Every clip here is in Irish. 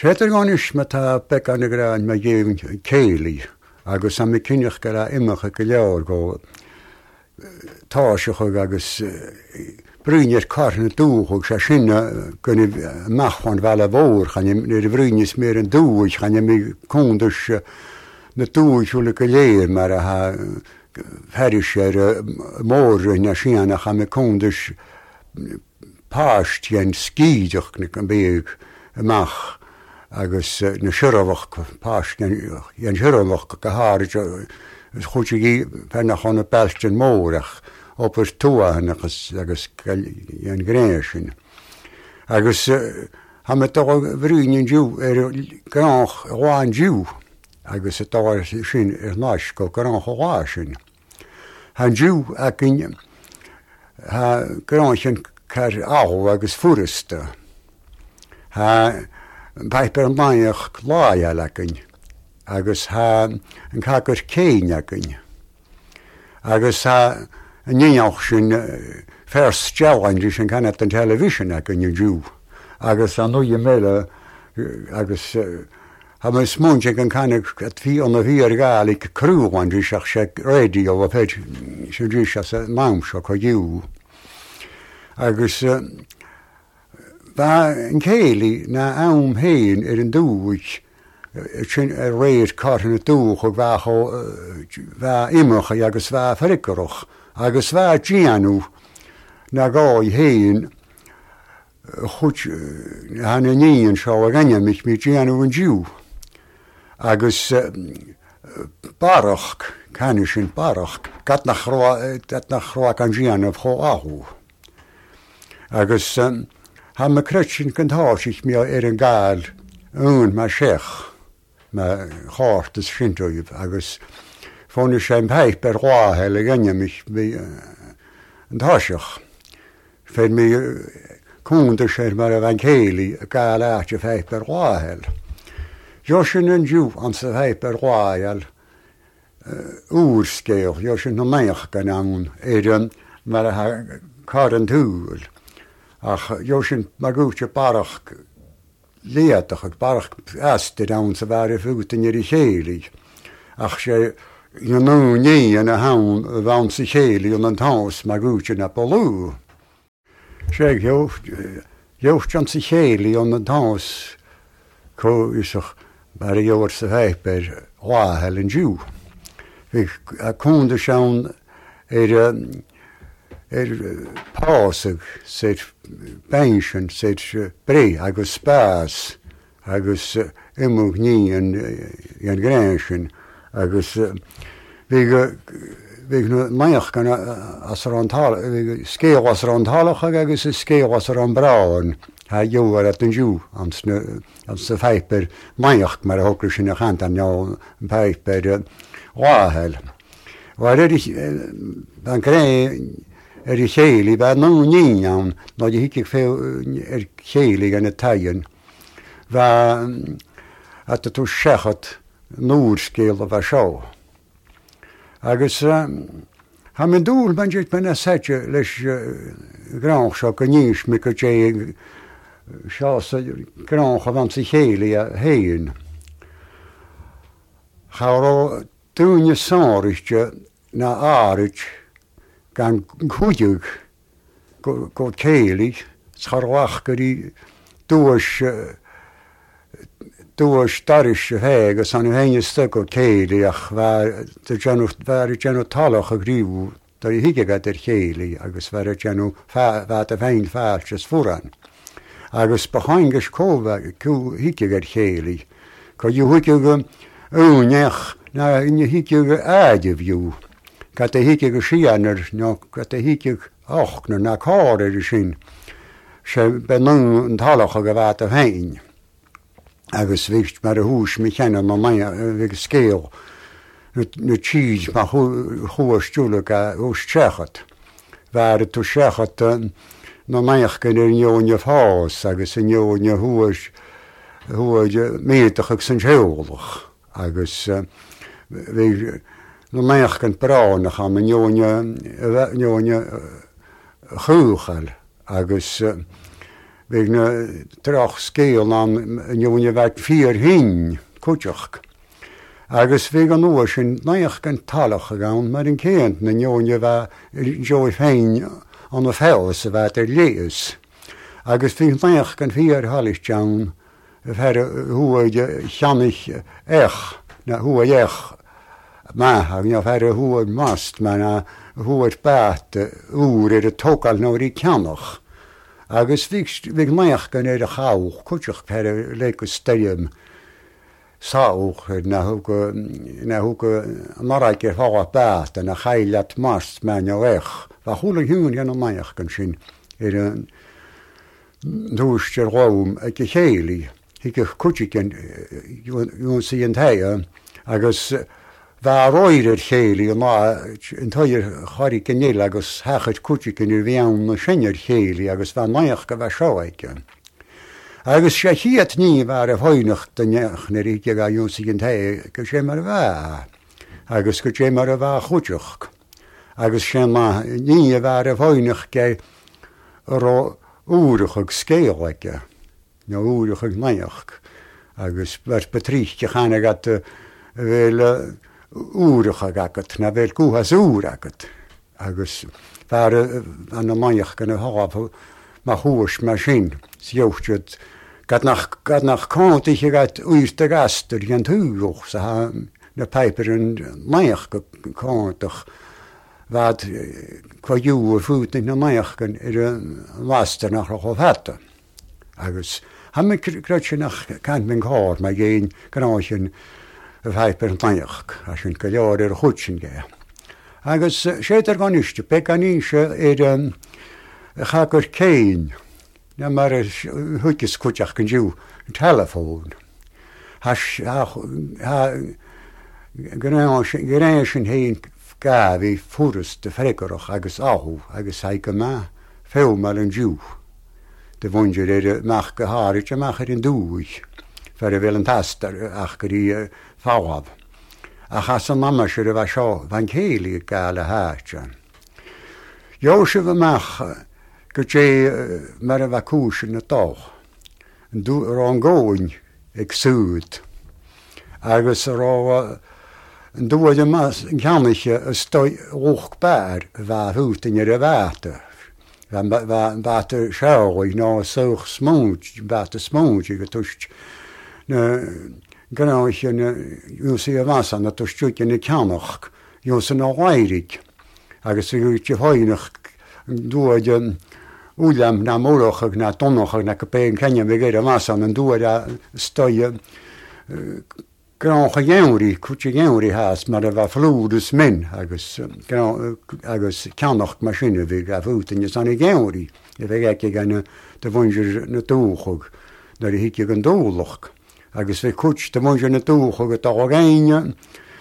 Sétar gáis me tá beán na gráin me dhéann céalaí, agus am cinneach go imimecha go leabhar go táiseach agus brúinear carna dúchaach sé sinne gona meachhain bhela bhór chaine ar bhrúineas mé an dúis chaine mí cúndais na dúisúla go léir mar a heris ar mór na síanana cha mé cúndais páist an scíideach an béag amach agus na siramhach páist an siramhach go háir chuide í pennach na beltin mórach op túan agus an gréir sin. Agus ha me bhrúin dú ar gránch gháin dú agus a dáir sin ar náis go gránch gháin sin. Han dú a cin gránch sin cer áhu agus furasta. Ha peiper an baiach láia lecin, agus ha an cagur céin lecin. Agus ha an níoch sin first jawain sin canat an television lecin yn dú. Agus an nui méile agus ha me smúnte an cannig at fi an a hir galig crúhain seach sé radio a peit sin dú se mámse go dú. Agus bha an céalaí na am héin ar an dúis sin a réir carna dúch og bha imimecha agus bha fericach agus bha díanú na gáid héin chut hanna níon seo a gannne mich mí díanú an dú. Agus barach, canne sin barach, dat nach chroa an díanamh cho áhu. Agus ha me kretsin kantáisich mé ar an gáil mar seach me cháirtas sintóibh agus fóna sé peith ar gháthel a gannne mich an táiseach. Fé mé cúnta sé mar a bhain céalaí a gáil áte peith ar gháthel. Jo sin an dú an sa peith ar gháthel úrscéal, jo sin na méach gan ann ar mar a car an túil. Ach jo sin mar gúte barach léatach ag barach astir an sa bhar fútain ar I chéalaí. Ach sé nó ní an a hán bhain sa chéalaí an tás mar gúte na bolú. Sé jocht an sa chéalaí an tás có isach bar jóir sa bheith gháthel an dú. Bhí a cúnda seán pásag sé bensin sé bré agus spás agus imúg ní an grésin agus bhí maiach gan scéal as an talach agus scéal as an brain ha jóar at an dú an sa feiper maiach mar a hokra sin a chant an an feiper gháthel. War an gré ar I chéalaí bheit nó ní an ná d hiic fé ar chéalaí gan na taian bheit a tú sechat núr scéal a bheit seo. Agus ha me dúil ban deit mena sete leis gránch seo go níos mi go dé seo sa gránch a bhain sa chéalaí a héin. Cha rá dúine sáiriste na árit gan chuideag go céalaí charhach gur I dúis daris a hé agus an héine go céalaí ach bhar genú talach a gríomhú dar I hiige ar chéalaí agus bhar genú bheit a bhain fáiltes furan. Agus behaingus cóbh hiige ar chéalaí, go dú hiige go úneach na inne hiige go áidehú. Gat a hiice go síanar nó gat a hiice ochnar na cáir sin sé ben an talach a go bheit a bhain. Agus bhíst mar a hús mi cheanna má bhí scéal na tíid má chuastúla a ús sechat. Bhar tú sechat na maiach gan ar neoine fás agus in neoine thuaid méach san teolach agus bhí no meach gan bránach am neoine chúchal agus wegen trach scéal an joine bheit 4 hin kuteach. Agus bhí an uair sin naoch gan talach a gan mar an céant na joine bheit Joey féin an a fés a bheit léas. Agus bhí naoch gan 4 hallis teann a bheit thuaid cheannich na thuaid maithag na bheit thuaid mast me na thuaid bát úr a tógáil nóirí ceannach. Agus bhí naoch gan a cháuch kuteach bheit légus stadium sáuch na thuga maraice fága bát na chaileat mast me na Bha chúla hiún an naoch gan sin an dúiste rám ag chéalaí. Hiige kuteach jún sí an tae agus bheit roiidir chéalaí an táir choirí gnéile agus hechaid kuteach in bhéann na sinneir chéalaí agus bheit naoch go bheith seoige. Agus sé chiad ní bhar a bhhainach daneach na ríte a jún sí an tae go sé mar bheith agus go sé mar a bheith chuteach. Agus sé ní bhar a bhhainach ge rá úrachag scéalaige. Na úrachag naoch agus bheit betríte chana gat bhfuil úrachag agat na bhfuil cúhas úr agat agus bhar an na naoch gan a hábh má thuas mar sin siúchtid gad nach cántaiche gat uirte gastar an túúch sa na peiper an naoch go cántach bheit chuú fúta na naoch gan an láster nach go bhheta. Agus ha me krutje nach kant men kar me géin gráin a bheiper an naoch a sin go leir a chutsin ge. Agus sétar gan iste pecaníse chagur céin na mar thugus kuteach gan dú telefón. Gréis sin héin gahí furas de freigarach agus áhu agus ha go má fé mar an dú. De bhaindir meach go háirt a meachar in dúis fer a bhfuil an tastar ach goí fáhab. A chas an mama se a bheith seo bhain chéalaí gáil a háte. Jo se bh meach go dé mar a bheith cúsin na toch. Rá an ggóin ag súd. Agus rá an dúid an ceannaiche a stoi óch bear bheit hútain ar a bhete. Bheit seáid ná soch smóid bheit a smóid go tuist gráise úsí a bhasan na tuistúte na ceannach Josan á ghairigh agus te háinach dúid úlam na mórachach na tonachach na go péin cenne mé géir a bhasan an dúid a stoi grácha géirí chute géirí háas mar a bheith flúdas min agus ceannach mar sinna bhí a bhútain sanna géirí I bheith eice gan de bhaindir na dúchag na I hiice an dólach agus bheith chut de bhaindir na dúchag a gáine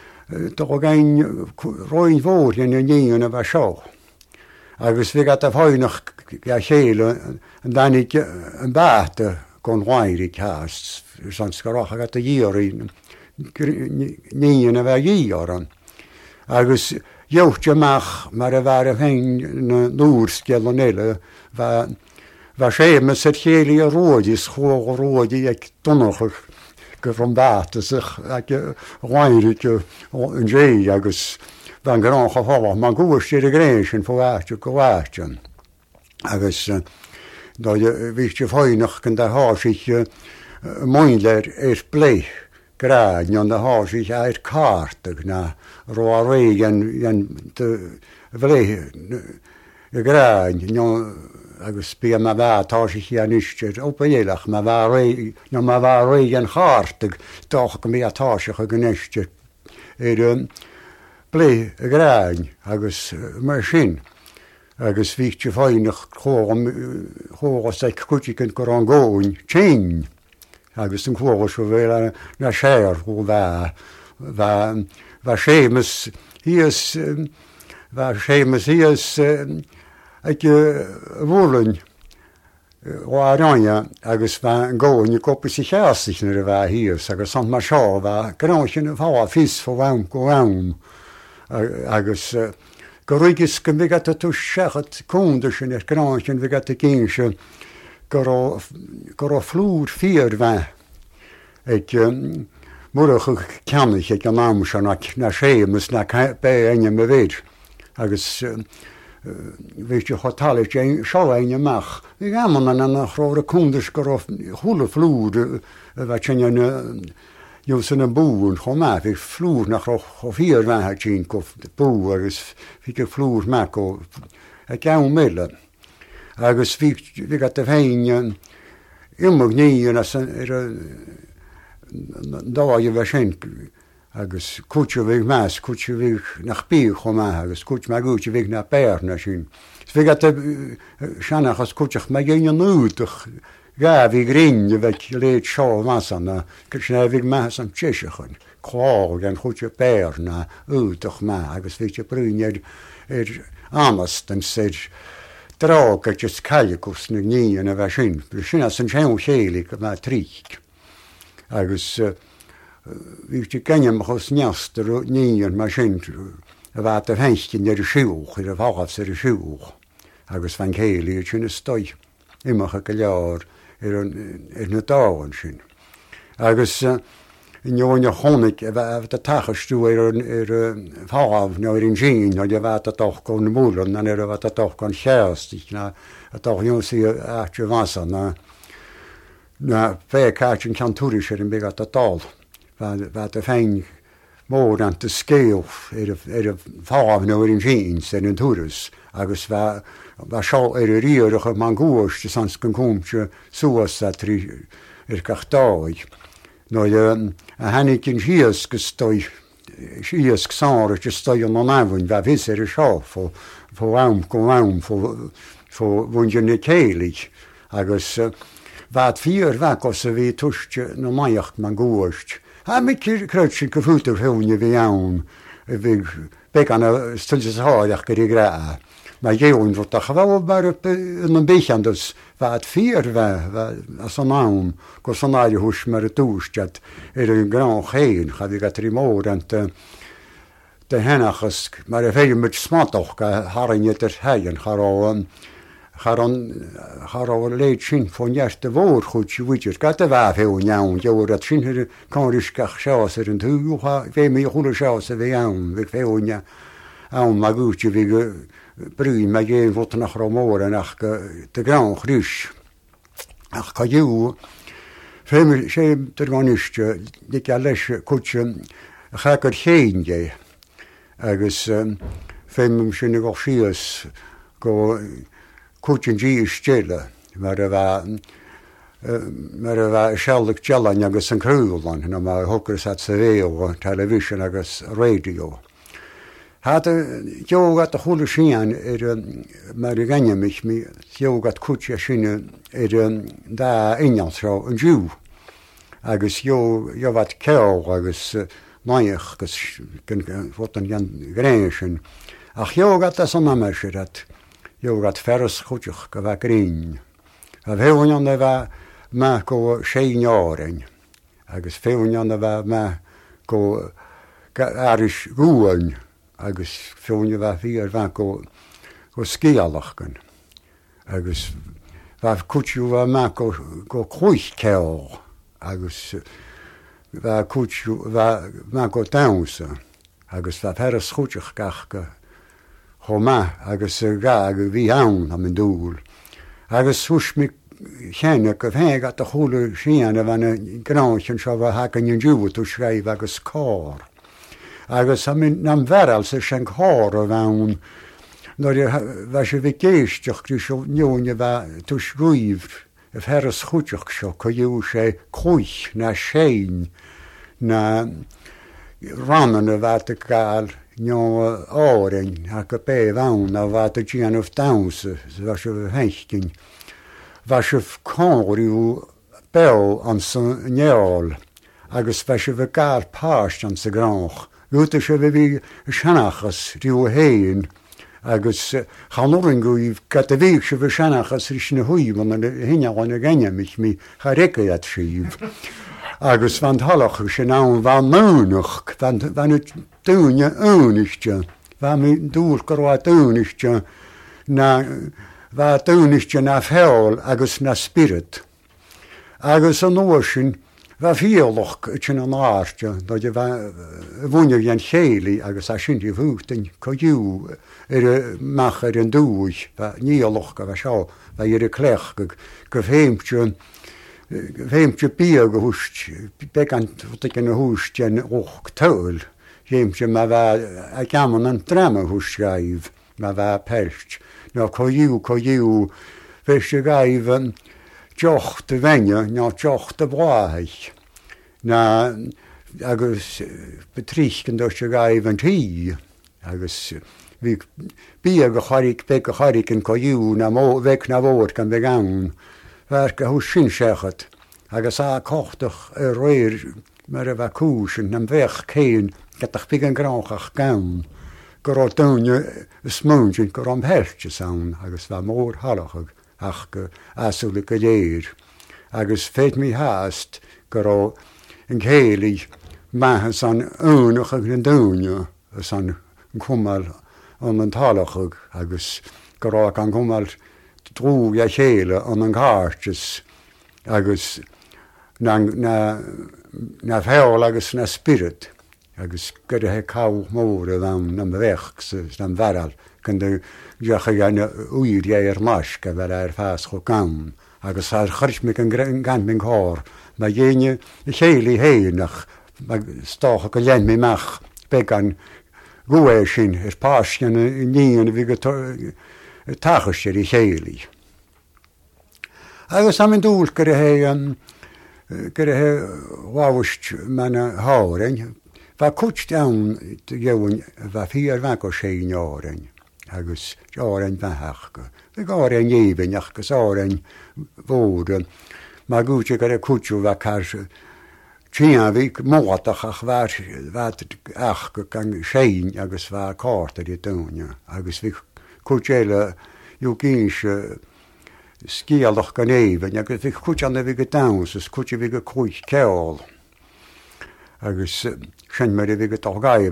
roiin mhór in níon a bheith seo. Agus bhí a bhainach a chéile an danig an báta gon ghairigh háas san scarach a dhéirí níon a bheith díoran. Agus jeuchte meach mar a bhar a féin na núrscéal an eile bheit séime sa chéalaí a róidis chó róidí ag donachach go from bátasach ag ghairigh an dé agus bheit an grácha fábhah má gúir sé a gréis sin fóáte go bhhaitean. Agus bhíte fáinach gan de háisiich moinleir blé. Gráin an de háisiich cáirteach na rá réigen bhlé gráin agus bí má bheittáisiich an isteir oppa dhéalach má bhar réigen cháirteach dácha go mé atáiseach a gnéiste blé gráin agus mar sin. Agus bhíte fáinach chógas ag chuteach go an ggóin tsin. Agus an chógas go bhfuil na séir go bheit sémas híos ag bhúlainn ráine agus bheit an ggóin I coppa sa cheasach na a bheit híos agus san mar seo bheit grá sin a bhá fís fó bhhaim go bhhaim agus go roigus go bhí a tú sechat cúnda sin grá sin bhí a císe go flúr fíor bheith ag murach ceannach ag an náam se na sémas na bé aine a bhéid agus bhíte chotála seo aine meach. Bhí gaman an chráir cúndas go thula flúr a bheith tenne san na bún chom me bhí flúr nach cho fíor bhethe tín go bú agus bhí go flúr me go a ceann mille. Agus bhí a bhéin imach níon dáid bheith sin agus cúte bhíh meas cúte bhíh nach bí chom me agus cút me gúte bhíh na péirna sin. Bhí seannachas cúteach me géine núach ga bhí grinne bheith léad seo masanna go sinna bhíh meas an tíisechan chlág an chute péirna úach me agus bhíte brúine amas an séid drá go just caiilegus na níon a bheith sin. Bhí sinna san séú chéala go me tríic. Agus bhíte ceine chus neastar níon mar sin a bheit a bhéiscin ar a siúch ar a bhagah ar a siúch agus fan chéala sinna stoi imecha go leor ar na dáhain sin. Agus Njóine chonig a bheit a tachastú ar bhagah nó ar an sin nó a bheit a doch go na múlan an ar a bheit a doch gan cheastich na a doch jósaí áte bhasan na fé cáin ceantúris ar an bé a dal. Bheit a féin mór an de scéal ar a bhagah nó ar an sin san an túras agus bheit seo ar a ríoracha man gúiste sans gan cúmte suas a trí ar gachtáid. No a hanig cin sias go stoi sias sáir te stoi an anhain bheit vis ar a seo fó am go am fó bhain na céalaigh agus bheit fíor bheith go sa bhí tuiste nó maiacht man gúist. Ha mi creuit sin go fútar heúne bhí ann a bhí be an stiltes háideach go rá. Ma géún bhút a chahah bar an an béchandas bheit fíor bheith as an nám go san áide hús mar a dúistead ar an grán chéin cha bhí trí mór an de henachas mar a féidir mit smátoch go harinne ar heian chará léid sin fóneart a bhór chuid si bhuiidir ga a bheith féú neann deúir a sin cáriscach seás ar an túúcha fé mí chula seás a bheith ann bhí féúne ann má gúte bhí brúin me géon bhta nach mór nach de grán chrúis. Ach cha dú féimir sé targáiste dic a leis cúte a chagur chéin dé agus féimim sinna go sios go cútin dí stéile mar a bheith seach dealain agus an cruúlan na má thugur sa réo televísin agus réo. Had teógat a chola sían mar a gaiineimiich mí teógat cúte sinne dá inalsrá an dú agus bhat ceáil agus maiach gus fót an gréin ach teógat a san amir sé dat teógat ferras chuteach go bheith grín. A bhéhain an a bheith me go 6 árain agus féhain an a bheith me go áris gúin agus féinne bheith fíor bheith go scéalachgan agus bheith cúteú bheith me go chuich ceáil agus bheith cúteú bheith me go damsa agus bheith ferras chuteach gach go chomá agus ga go bhí ann am an dúil. Agus thuis mi chéine go bhéh a chola sían a bhena gráin seo bheith hacan an dúú tú sreibh agus cár. Agus nam bheral sa sin chár a bhain bheit sé bhí géisteach trí seo neúne bheith tús ruíomh a ferras chuteach seo chu dú sé chuich na séin na ranan a bheit a gáil nó árain a go bé bhain a bheit a díanamh damsa bheit se bh heiscin. Bheit se cáirú be an san neáil agus bheit se bh gáil páist an sa gránch. Gúta se bhí seanachas riú héin agus chaúrin goíh gat a bhíh se bh seanachas rí na thuí man hineáin a gaiineimiich mí charécaiad síomh. Agus van hallach sin an bheit múnach bhena dúne únichte, bheit mí dúr go rá únichte na bha dúniste na feol agus na spirit. Agus an nósin bha fiolach tin an áirte, dóid bhúne an chéalaí agus a sin bhútain coú meach an dúis níolach go bheith seo bha ar a clech go féimte bí go húst be an na húst an och tail. Féimte me bheith a ceaman an drama húst gaibh me bheith peilt. Ná coú bheiste gaibh deocht a bhaine ná deocht a bháith. Na agus betrícin do se gaibh an tí agus bhí bí go choirigh be go choirigh an coú na bheith na bhór gan bheith ann bhar go thuair sin sechat agus á cochtach a réir mar a bheith cúsin an bheith céin getach bí an gráchach gan go rá daine smóin go an heilte san agus bheith mór hallachach ach go asúla go léir agus féit mí háast go rá an chéalaí maithas an únach ag an dúine as an cumal an an talachach agus go rá an cumal trú a chéile an an gáirtes agus na feol agus na spirit agus go he cáh mór a bhean na bheich na bheral gan deacha gan uír ar mas go bhfuil fás go gan agus ar chuirt me an gan min chór ma dhéine chéalaí héanach stácha go léin mé meach be an goéis sin páiscin níon bhí go tachaiste í chéalaí. Agus am dúil gur bháist mena hárain, bha cút ann dheann bha fíar bhe go sé árain agus árain bhetheach go. Bhí árain éhaneach gus árain bhóra má gúte gur a cúteú bheith car tíanahí mótaach ach bheit ach go gan séin agus bheit cáta í dúine agus bhí cútéile dú císe scíalach gan éhain agus bhí cúteanna bhí go dams is cúte bhí go cúit ceáil agus sin mar a bhí go tágáibh